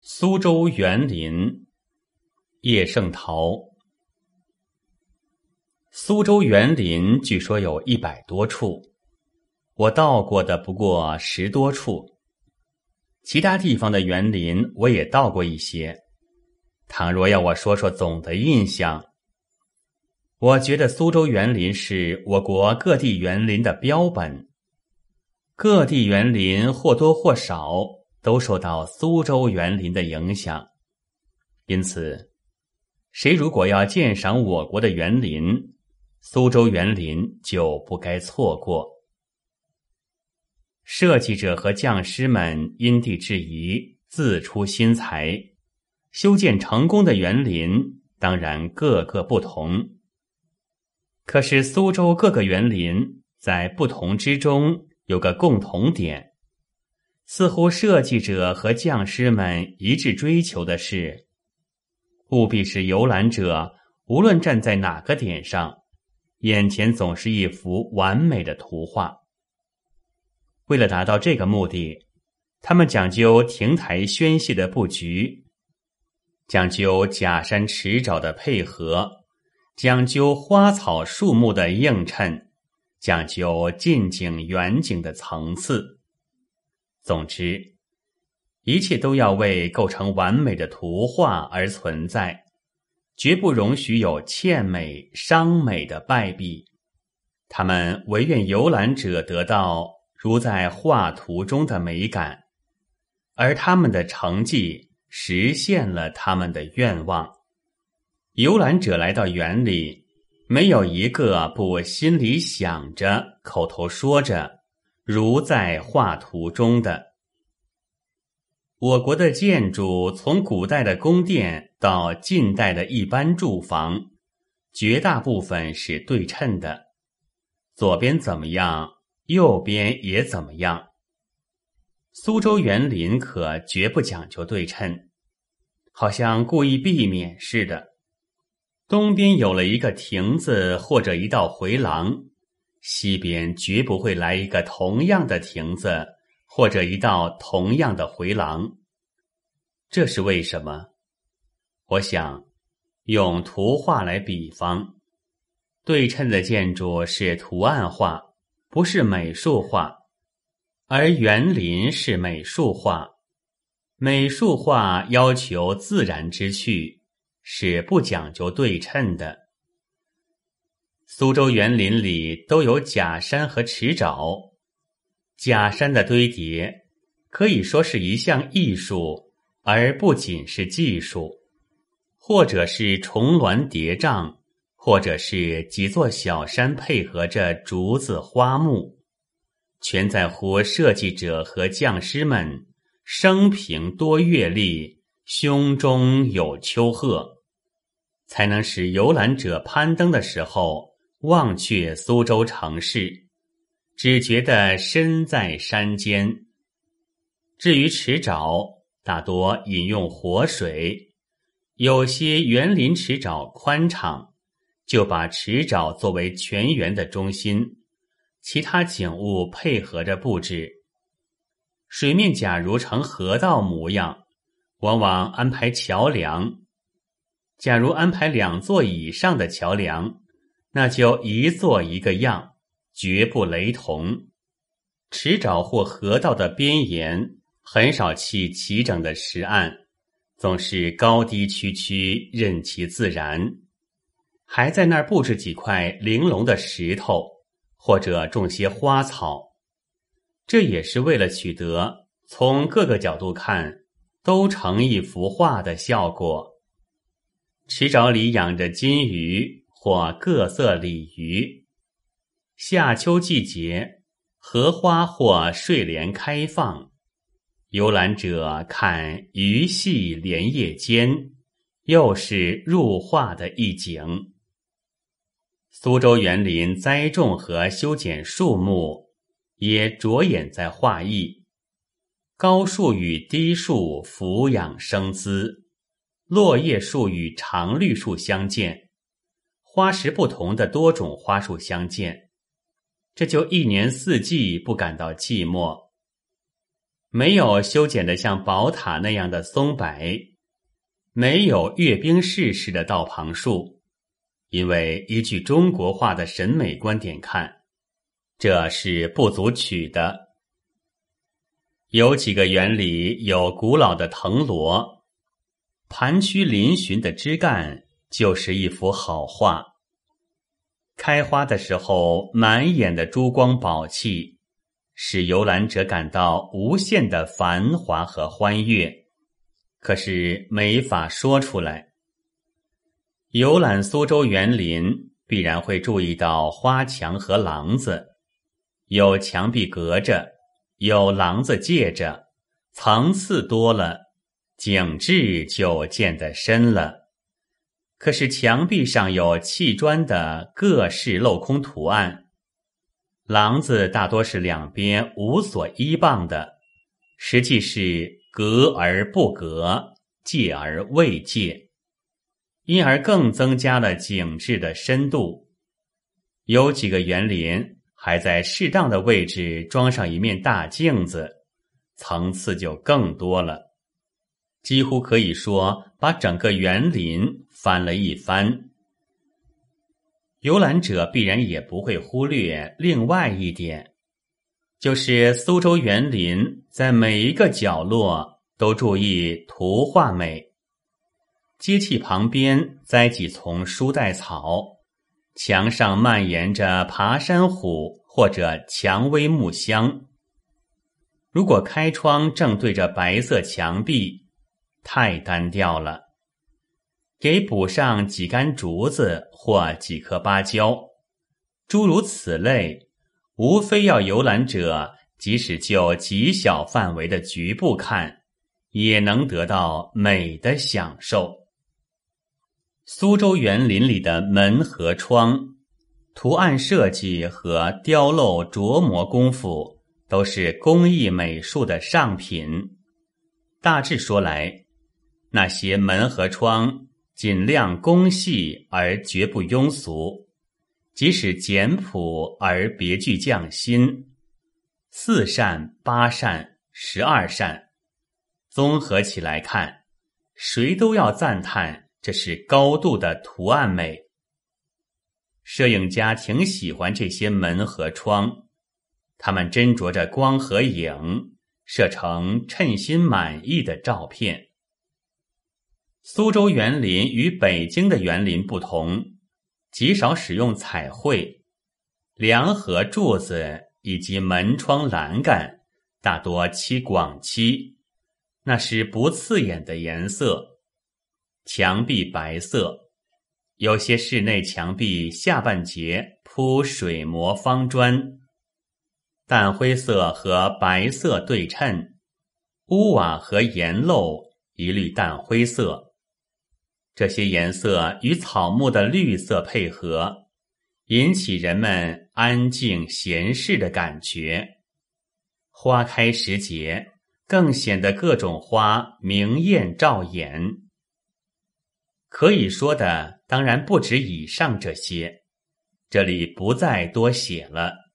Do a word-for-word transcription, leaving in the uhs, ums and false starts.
苏州园林，叶圣陶。苏州园林据说有一百多处，我到过的不过十多处。其他地方的园林我也到过一些。倘若要我说说总的印象，我觉得苏州园林是我国各地园林的标本。各地园林或多或少都受到苏州园林的影响，因此谁如果要鉴赏我国的园林，苏州园林就不该错过。设计者和匠师们因地制宜，自出心裁，修建成功的园林当然各个不同。可是苏州各个园林在不同之中有个共同点，似乎设计者和匠师们一致追求的是，务必使游览者无论站在哪个点上，眼前总是一幅完美的图画。为了达到这个目的，他们讲究亭台轩榭的布局，讲究假山池沼的配合，讲究花草树木的映衬，讲究近景远景的层次。总之，一切都要为构成完美的图画而存在，绝不容许有欠美伤美的败笔。他们唯愿游览者得到如在画图中的美感，而他们的成绩实现了他们的愿望。游览者来到园里，没有一个不心里想着，口头说着，如在画图中的。我国的建筑从古代的宫殿到近代的一般住房，绝大部分是对称的，左边怎么样，右边也怎么样。苏州园林可绝不讲究对称，好像故意避免似的。东边有了一个亭子或者一道回廊，西边绝不会来一个同样的亭子或者一道同样的回廊。这是为什么？我想用图画来比方，对称的建筑是图案画，不是美术画，而园林是美术画。美术画要求自然之趣，是不讲究对称的。苏州园林里都有假山和池沼，假山的堆叠可以说是一项艺术，而不仅是技术，或者是重峦叠嶂，或者是几座小山配合着竹子花木，全在乎设计者和匠师们生平多阅历，胸中有丘壑，才能使游览者攀登的时候忘却苏州城市，只觉得身在山间。至于池沼，大多饮用活水，有些园林池沼宽敞，就把池沼作为全园的中心，其他景物配合着布置。水面假如成河道模样，往往安排桥梁，假如安排两座以上的桥梁，那就一座一个样，绝不雷同。池沼或河道的边沿很少砌齐整的石岸，总是高低曲曲，任其自然，还在那儿布置几块玲珑的石头，或者种些花草。这也是为了取得从各个角度看都成一幅画的效果。池沼里养着金鱼或各色鲤鱼，夏秋季节荷花或睡莲开放，游览者看鱼戏莲叶间，又是入画的一景。苏州园林栽种和修剪树木也着眼在画意，高树与低树俯仰生姿，落叶树与常绿树相间，花时不同的多种花树相间，这就一年四季不感到寂寞。 没有修剪得像宝塔那样的松柏，没有阅兵式式的道旁树，因为依据中国画的审美观点看，这是不足取的。有几个园里有古老的藤萝，盘曲嶙峋的枝干就是一幅好画。开花的时候满眼的珠光宝气，使游览者感到无限的繁华和欢悦，可是没法说出来。游览苏州园林必然会注意到花墙和廊子，有墙壁隔着，有廊子借着，层次多了，景致就见得深了。可是墙壁上有砌砖的各式镂空图案，廊子大多是两边无所依傍的，实际是隔而不隔，借而未借，因而更增加了景致的深度。有几个园林还在适当的位置装上一面大镜子，层次就更多了，几乎可以说把整个园林翻了一番。游览者必然也不会忽略另外一点，就是苏州园林在每一个角落都注意图画美。阶砌旁边栽几丛书带草，墙上蔓延着爬山虎或者蔷薇木香。如果开窗正对着白色墙壁，太单调了，给补上几根竹子或几棵芭蕉，诸如此类，无非要游览者即使就极小范围的局部看，也能得到美的享受。苏州园林里的门和窗，图案设计和雕镂琢磨功夫都是工艺美术的上品。大致说来，那些门和窗尽量工细而绝不庸俗，即使简朴而别具匠心，四扇、八扇、十二扇，综合起来看，谁都要赞叹这是高度的图案美。摄影家挺喜欢这些门和窗，他们斟酌着光和影，摄成称心满意的照片。苏州园林与北京的园林不同，极少使用彩绘，梁和柱子以及门窗栏杆大多漆广漆，那是不刺眼的颜色。墙壁白色，有些室内墙壁下半截铺水磨方砖，淡灰色和白色对称，屋瓦和檐漏一律淡灰色。这些颜色与草木的绿色配合，引起人们安静闲适的感觉。花开时节，更显得各种花明艳照眼。可以说的当然不止以上这些，这里不再多写了。